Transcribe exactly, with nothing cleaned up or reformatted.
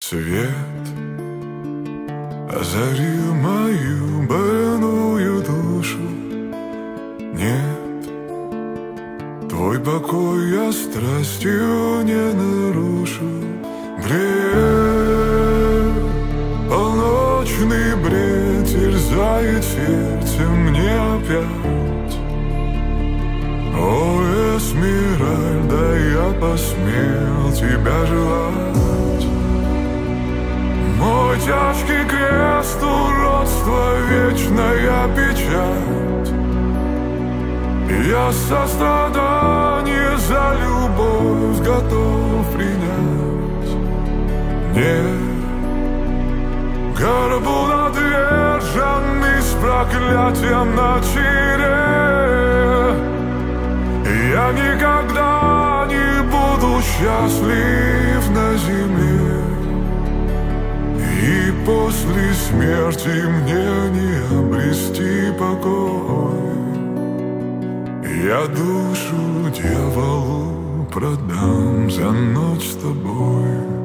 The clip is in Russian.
Свет озарил мою больную душу. Нет, твой покой я страстью не нарушу. Бред, полночный бред терзает сердце мне опять. О, Эсмеральда, я посмел тебя желать. Мой тяжкий крест, уродство, вечная печать. Я сострадание за любовь готов принять. Нет, горбу надверженный с проклятием на чире. Я никогда не буду счастлив на земле, и после смерти мне не обрести покой. Я душу дьяволу продам за ночь с тобой.